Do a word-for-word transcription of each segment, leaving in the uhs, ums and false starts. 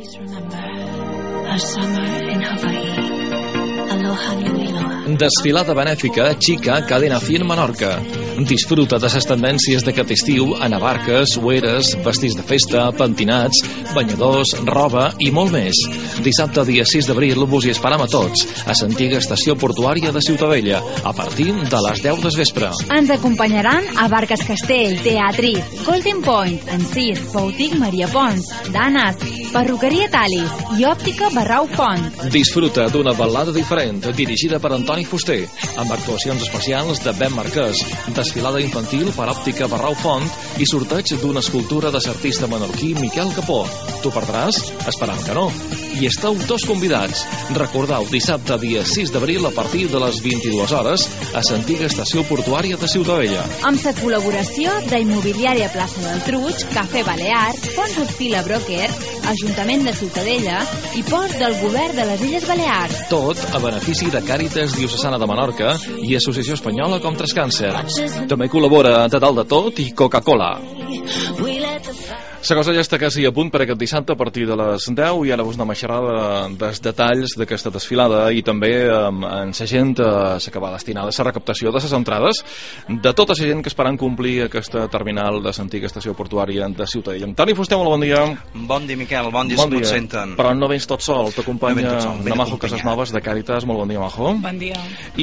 Desfilada benèfica Chica Cadena Fien Menorca. Disfruta de les tendències d'aquest estiu en abarques, sueres, vestits de festa, pentinats, banyadors, roba i molt més. Dissabte, dia sis d'abril, vos hi esperam a tots a l'antiga estació portuària de Ciutadella a partir de les deu del vespre. Ens acompanyaran a Barques Castell, Teatriz, Golden Point, Encís, Boutique Maria Pons, Danas, Perruqueria Talis i Òptica Barrau Font. Disfruta d'una ballada diferent dirigida per Antoni Fuster amb actuacions especials de Ben Marquès, desfilada infantil per Òptica Barrau Font i sorteig d'una escultura de l'artista menorquí Miquel Capó. T'ho perdràs? Esperam que no. I esteu tots convidats. Recordeu, dissabte, dia sis d'abril, a partir de les vint-i-dues hores, a l'antiga estació portuària de Ciutadella. Amb la col·laboració d'Immobiliària Plaça del Truig, Cafè Balear, Fons Hospila Broker, Ajuntament de Ciutadella i Port del Govern de les Illes Balears. Tot a benefici de Càritas Diocesana de Menorca i Associació Espanyola contra el Càncer. També col·labora de dalt de tot i Coca-Cola. La cosa ja està quasi a punt per aquest dissabte a partir de les deu i ara us anem a xerrar dels detalls d'aquesta desfilada i també amb, amb la gent a s'acabar destinada a la recaptació de les entrades de tota la gent que esperan complir aquesta terminal de l'antiga estació portuària de Ciutadella. Antoni Fuster, molt bon dia. Bon dia, Miquel, bon dia, bon si dia. M'ho senten. Però no vens tot sol, t'acompanya no la Majo Casasnoves de Càritas, molt bon dia, Majo. Bon dia.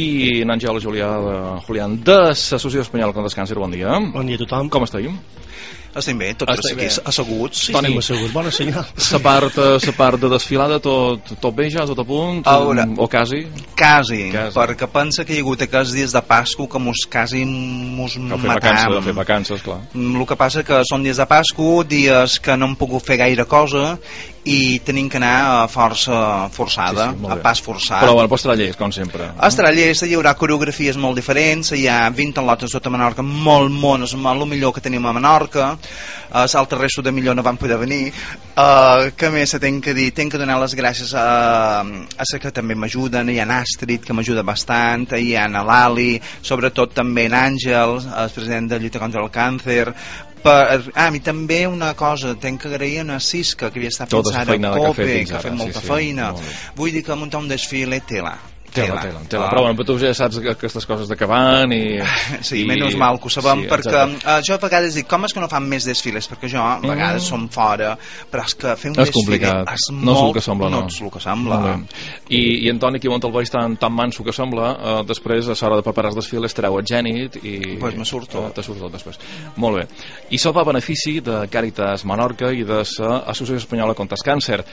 I n'Àngel Julià de Julián de l'Associació Espanyola contra el Càncer, bon dia. Bon dia a tothom. Com estem? Estem bé, tots Estem aquí bé. asseguts. Sí, sí, asseguts, bona senyal. La part, la part de desfilada, tot, tot bé ja, tot a punt? Ara, o quasi? Quasi, Quasi, perquè pensa que hi ha hagut aquests dies de Pasco que mos quasi mos Cal fer vacances, matam. de fer vacances, clar. El que passa que són dies de Pasco, dies que no hem pogut fer gaire cosa i tenim que anar a força forçada, Sí, sí, molt a bé. pas forçat. Però bueno, pots estar llest, com sempre. Estarà llesta, hi haurà coreografies molt diferents, hi ha vint al·lotes tota Menorca, molt mones, molt el millor que tenim a Menorca, uh, l'altre resto de millor no van poder venir. Uh, que més tenc que dir? Tenc que donar les gràcies a, a ser que també m'ajuden, hi ha en Astrid, que m'ajuda bastant, hi ha en l'Ali, sobretot també en Àngel, el president de Lluita contra el Càncer. Per, ah, i també una cosa, tenc que agrair a Cisca, que havia estat fins Tota la ara feinada a que ha Cope, fet fins que ha fet ara, molta sí, sí, feina. molt bé. Vull dir que muntar un desfile tela. Tela, tela, tela. Però bueno, tu ja saps aquestes coses de que van i... Sí, i... menys mal que ho sabem, sí, perquè uh, jo a vegades dic, com és que no fan més desfiles? Perquè jo a vegades Mm. som fora, però és que fer un És desfile complicat. és No és molt... el que sembla, no. No és el que sembla. Molt bé. I, I Antoni, qui munta el veig tan, tan manso que sembla, eh, després, a l'hora de preparar els desfiles, treu el gènit i... Pues me surt tot. Eh, te surt tot després. Molt bé. I això va a benefici de Càritas Menorca i de l'Associació Espanyola contra el Càncer,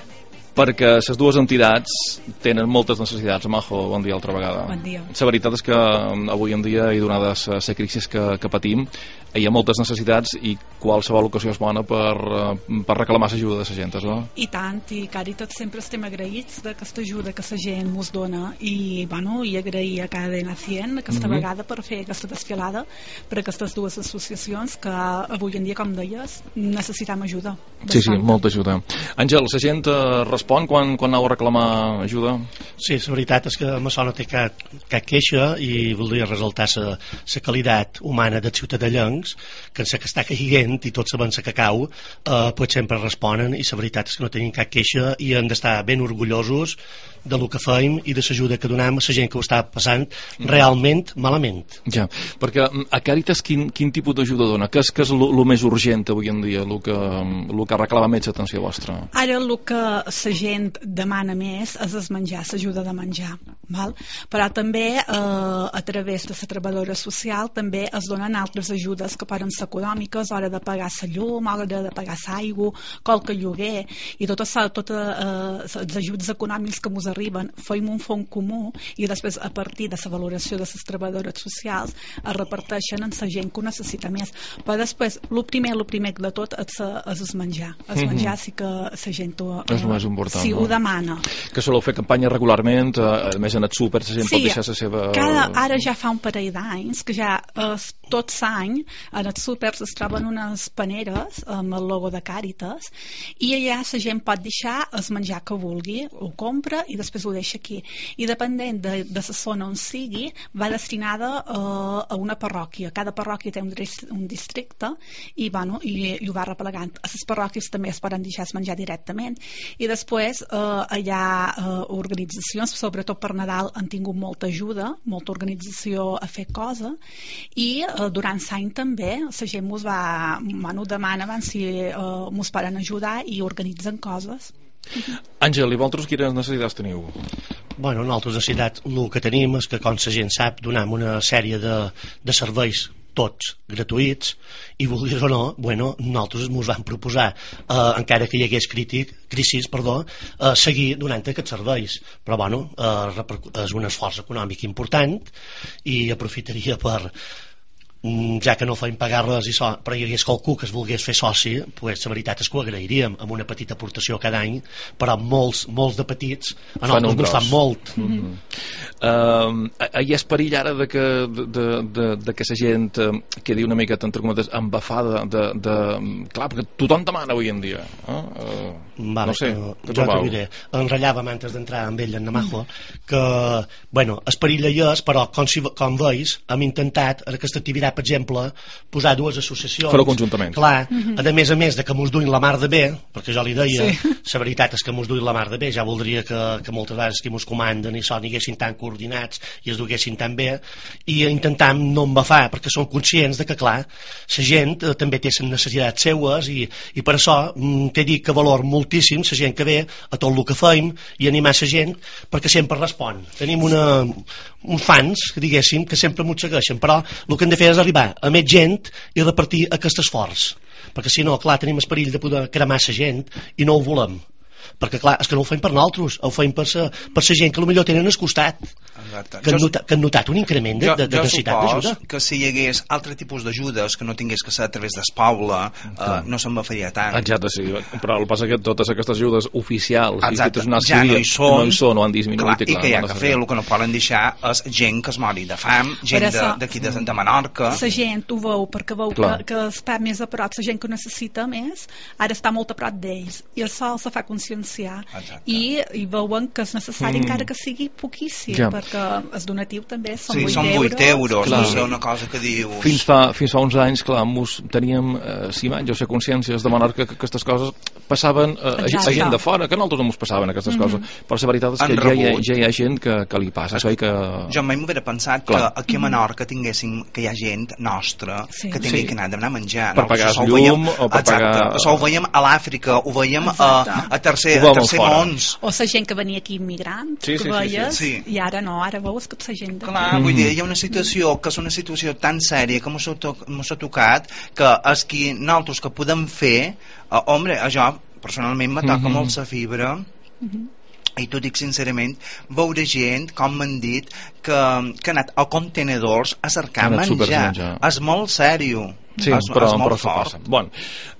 perquè les dues entitats tenen moltes necessitats. Majo, bon dia altra vegada. Bon dia. La veritat és que avui en dia, i donada la crisi que, que patim, hi ha moltes necessitats i qualsevol ocasió és bona per, per reclamar l'ajuda de la gent, no? I tant, i Càritas sempre estem agraïts d'aquesta ajuda que la gent ens dona i, bueno, i agrair a Cadena Fien aquesta Mhm. vegada per fer aquesta desfilada per aquestes dues associacions que avui en dia, com deies, necessitem ajuda. Sí, sí, bastant. molta ajuda. Àngel, la gent eh, respon quan, quan aneu a reclamar ajuda? Sí, la veritat és que Massó no té cap, cap queixa i voldria resaltar la qualitat humana dels ciutadellencs, que en la que està caiguent i tots sabem la que cau, eh, pues sempre responen i la veritat és que no tenim cap queixa i hem d'estar ben orgullosos de lo que feim i de l'ajuda que donem a la gent que ho està passant realment malament. Ja, perquè a Càritas quin, quin tipus d'ajuda dona? Què és, què és el més urgent avui en dia, el que, lo que reclama més atenció vostra? Ara el que la gent demana més és el menjar, l'ajuda de menjar, val? Però també eh, a través de la treballadora social també es donen altres ajudes que poden ser econòmiques, a hora de pagar la llum, a hora de pagar l'aigua, qualque lloguer, i tots tot, eh, els ajuts econòmics que ens arriben, feim un fons comú i després a partir de la valoració de les treballadores socials es reparteixen en la gent que ho necessita més. Però després, el primer, el primer de tot és, és el menjar. El menjar sí que la gent ho, És el més important, sí, no? ho demana. Que soleu fer campanya regularment, eh, a més en el súper la gent sí, pot deixar la seva... cada, ara ja fa un parell d'anys que ja eh, tot l'any en els súpers es troben unes paneres amb el logo de Càritas i allà la gent pot deixar el menjar que vulgui, ho compra i després ho deixa aquí. I dependent de, de la zona on sigui, va destinada eh, a una parròquia. Cada parròquia té un, un districte i, bueno, i, i ho va replegant. A les parròquies també es poden deixar menjar directament. I després eh, hi ha eh, organitzacions, sobretot per Nadal han tingut molta ajuda, molta organització a fer cosa i eh, durant l'any també la gent mos va, bueno, demana si eh, mos poden ajudar i organitzen coses. Àngel, i vosaltres quines necessitats teniu? Bueno, nosaltres necessitats el que tenim és que, com la gent sap, donem una sèrie de, de serveis tots gratuïts i vulguis o no, bueno, nosaltres ens vam proposar eh, encara que hi hagués crític, crisis, perdó, eh, seguir donant aquests serveis, però bueno, eh, és un esforç econòmic important i aprofitaria per, ja que no feim pagar res i so, però hi hagués qualcú que es volgués fer soci, pues, la veritat és que ho agrairíem amb una petita aportació cada any, però molts, molts de petits a nosaltres ens fan molt. Mm-hmm. uh, hi és perill ara de que, de, de, de, de que la gent uh, quedi una miqueta entre cometes embafada de, de, clar, perquè tothom demana avui en dia eh? uh, vale, no sé, uh, què jo trobau? t'ho diré, enrellàvem antes d'entrar amb ell en Namajo que, bueno, el perill hi és, però com, si, com veus, hem intentat en aquesta activitat, per exemple, posar dues associacions. Fer-ho conjuntament. Clar, mm-hmm. a més a més de que mos duin la mar de bé, perquè jo li deia, sí. la veritat és que mos duin la mar de bé, ja voldria que, que moltes vegades que mos comanden i són haguessin tan coordinats i es duguessin tan bé, i intentam no embafar, perquè som conscients de que, clar, la gent eh, també té les necessitats seues i, i per això mm, t'he dit que valor moltíssim la gent que ve a tot el que feim i animar la gent perquè sempre respon. Tenim una, uns fans, que diguéssim, que sempre mos segueixen, però el que hem de fer és arribar a més gent i repartir aquest esforç, perquè si no, clar, tenim el perill de poder cremar la gent i no ho volem, perquè clar, és que no ho fem per nosaltres, ho fem per la per gent que potser tenen al costat. Exacte. Que han, notat, que han notat un increment de, de, de necessitat d'ajuda. Que si hi hagués altre tipus d'ajudes que no tingués que ser a través d'Espaula, eh, no se'n va faria tant. Exacte, sí, però el pas que totes aquestes ajudes oficials Exacte. institucionals ja no hi són, no hi són o han disminuït. Clar, i, clar, i que hi ha no que fer, el que no poden deixar és gent que es mori de fam, gent d'aquí de, de, de Menorca. La gent ho veu perquè veu que, que està més a prop, la gent que necessita més ara està molt a prop d'ells i això se fa conscienciar. Exacte. I, i veuen que és necessari mm. encara que sigui poquíssim, ja. perquè el donatiu també són sí, vuit són euros. vuit euros, clar. no sé, una cosa que dius... Fins fa, fins fa uns anys, clar, mos teníem eh, si manjo, ser consciències de Menorca que aquestes coses passaven eh, a, a gent de fora, que a nosaltres no mos passaven aquestes mm -hmm. coses, però la veritat és que ja hi, ha, ja hi ha gent que, que li passa això i que... Jo mai m'hubiera pensat clar. que aquí a Menorca tinguéssim, que hi ha gent nostra sí. que tingui sí. que anar a demanar menjar. Per no? pagar el llum veiem, o per exacte, pagar... Això ho veiem a l'Àfrica, ho veiem a, a tercer, a tercer mons. O la gent que venia aquí immigrant, sí, sí, que veies, sí, sí. i ara no, ara veus que la gent... Clar, mm. vull dir, hi ha una situació que és una situació tan sèria que mos ha tocat que és que nosaltres que podem fer, uh, hombre, això personalment me toca mm -hmm. molt la fibra, mm -hmm. i t'ho dic sincerament, veure gent, com m'han dit, que, que ha anat a contenedors a cercar menjar. menjar. És molt sèrio. Sí, es, però, es però s'ho passa. Bon.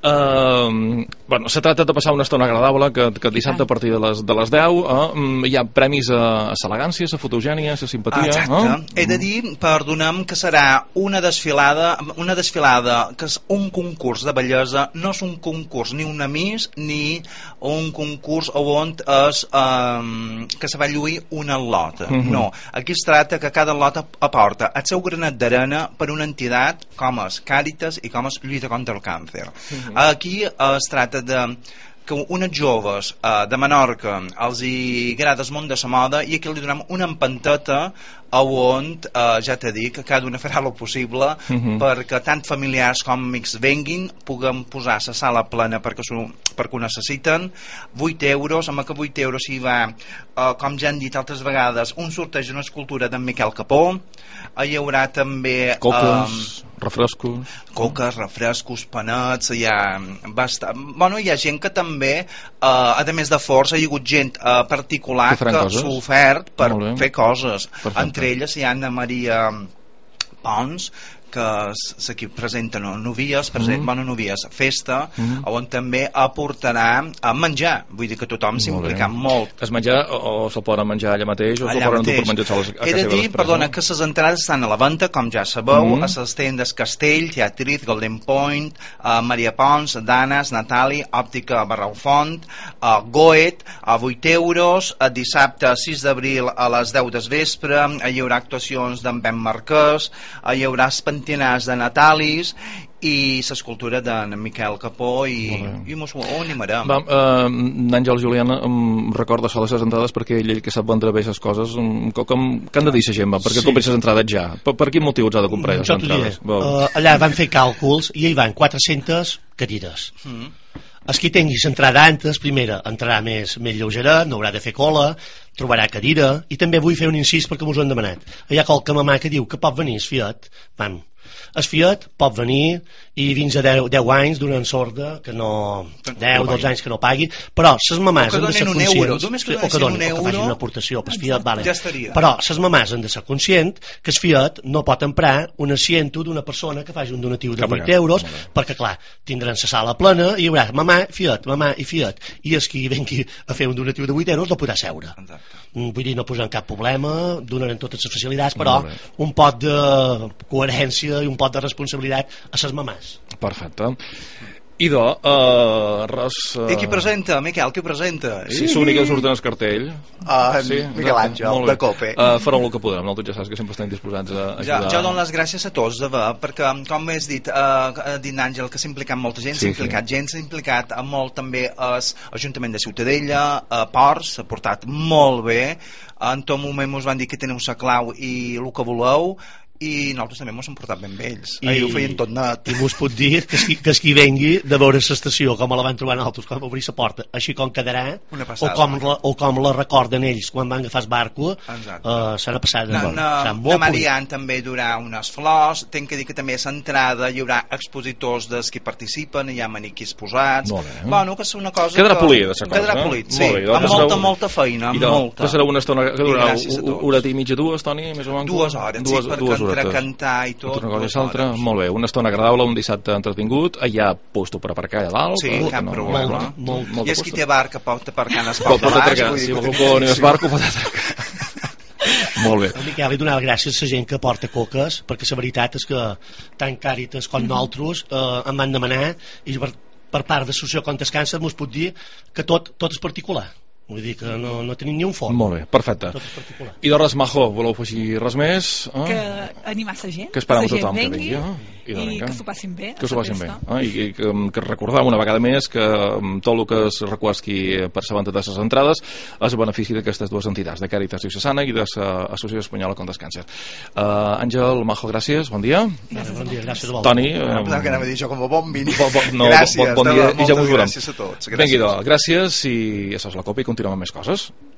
Uh, bueno, se trata de passar una estona agradable que, que dissabte a partir de les, de les deu uh, hi ha premis a, a l'elegància, a la fotogènia, a la simpatia. Exacte. Uh? He de dir, perdona'm, que serà una desfilada, una desfilada que és un concurs de bellesa, no és un concurs ni una Miss ni un concurs on és um, que se va lluir una lota. Uh -huh. No, aquí es tracta que cada lota aporta el seu granet d'arena per una entitat com és Càritas i com és lluita contra el càncer. Uh-huh. Aquí uh, es tracta de que unes joves uh, de Menorca els hi agrada el món de la moda i aquí li donem una empanteta on, uh, ja t'he dit, que cada una farà el possible uh-huh. perquè tant familiars com amics venguin, puguem posar la sala plena perquè, perquè ho necessiten. Vuit euros, amb que vuit euros hi va, uh, com ja han dit altres vegades, un sorteig d'una escultura d'en Miquel Capó. Uh, hi haurà també coques, um, refrescos coques, refrescos, panets, hi ha bastant... bueno, hi ha gent que també uh, a més de força hi ha hagut gent uh, particular que, que s'ha ofert per fer coses. Perfecte. Entre elles hi ha Anna Maria Pons, que s'aquí presenten novies, present, mm. bueno, novies, festa, mm. on també aportarà a menjar, vull dir que tothom s'ha implicat molt. Es menjar o se'l poden menjar allà mateix o se'l poden endur per menjar sols a casa He de dir, després, perdona, no? que les entrades estan a la venda, com ja sabeu, mm. a les tendes Castell, Teatriz, Golden Point, uh, Maria Pons, Danes, Natali, Òptica Barrau Font, uh, Goet, a vuit euros, a dissabte sis d'abril a les deu del vespre, hi haurà actuacions d'en Ben Marquès, hi haurà pentinars de Natalis i l'escultura d'en Miquel Capó i, i mos ho animarem. Va, uh, Àngel Juliana um, recorda soles les entrades perquè ell, ell que sap vendre bé les coses um, com, que han de dir la gent, va, perquè sí. compri les entrades ja per, per quin motiu els ha de comprar les entrades? Uh, allà van fer càlculs i hi van quatre-centes cadires. Mm. Els qui tinguis entrada antes, primera, entrarà més, més lleugera, no haurà de fer cola, trobarà cadira, i també vull fer un incís perquè m'ho han demanat. Hi ha qualque mamà que diu que pot venir el Fiat, vam, el Fiat pot venir i fins a deu anys donant sorda que no, deu, dotze anys que no pagui, però les mamàs han de ser conscients que o que donin, o que facin una aportació per Fiat, vale. Ja però les mamàs han de ser conscients que el Fiat no pot emprar un asiento d'una persona que faci un donatiu de vuit euros, perquè clar, tindran la sala plena i hi haurà mamà, Fiat, mamà i Fiat, i els qui vengui a fer un donatiu de vuit euros no podrà seure. Vull dir, no posarem cap problema, donarem totes les facilitats, però un pot de coherència i un pot de responsabilitat a les mamàs. Perfecte. Idò, uh, res... Uh... I qui presenta, Miquel, qui presenta? Sí, l'únic que surt en el cartell. Uh, sí, Miquel Àngel, de Cope. Uh, farem el que podrem, nosaltres ja saps que sempre estem disposats a ajudar. Ja, jo dono les gràcies a tots, de ver, perquè, com has dit, uh, dit Àngel, que s'ha implicat molta gent, s'ha sí, implicat sí. gent, s'ha implicat molt també l'Ajuntament de Ciutadella, a Ports, s'ha portat molt bé, en tot moment us van dir que teniu la clau i el que voleu, i nosaltres també ens hem portat ben vells i ho feien tot net i vos puc dir que es, que es qui vengui de veure l'estació com la van trobar nosaltres quan va obrir la porta així com quedarà o com, la, o com la recorden ells quan van agafar el barco uh, serà passada no, no, no Marian també durà unes flors tenc que dir que també a l'entrada hi haurà expositors dels que participen hi ha maniquís posats eh? bueno, que és una cosa quedarà que... polida cosa, quedarà polit, sí, bé, amb molta, serà... molta feina amb molta. Serà una estona que durarà una hora i mitja, dues, Toni? Més o menys? Dues hores, dues, sí, perquè entre cantar i tot una cosa i l'altra, molt bé, una estona agradable un dissabte entretingut, hi ha puesto per aparcar allà dalt sí, cap no, problema molt, molt, molt i és qui té barca pot aparcar en el port de baix si vol ni el barco pot atracar molt bé. Miquel, li donava gràcies a la gent que porta coques perquè la veritat és que tant Càritas com nosaltres eh, em van demanar i per, per part de l'Associació contra el Càncer mos puc dir que tot, tot és particular. Vull dir que no, no tenim ni un fort. Molt bé, perfecte. I de res, Majo, voleu afegir res més? Eh? Que animar la gent. Que esperem a tothom que vingui. Eh? I, i que s'ho passin bé. Que s'ho passin bé. Eh? I, i que, que recordar una vegada més que tot el que es requesqui per la venda de les entrades és a benefici d'aquestes dues entitats, de Càritas Diocesana i de l'Associació Espanyola contra el Càncer. Uh, Àngel, Majo, gràcies, bon dia. Gràcies, bon dia, gràcies a vosaltres. Toni. No, um... que anava a dir jo com a bon vini. Bo, bo, no, gràcies, bon, bon dia, i ja us veurem. Gràcies a tots. Gràcies. Vinga, gràcies i això és la copa i continuem amb més coses.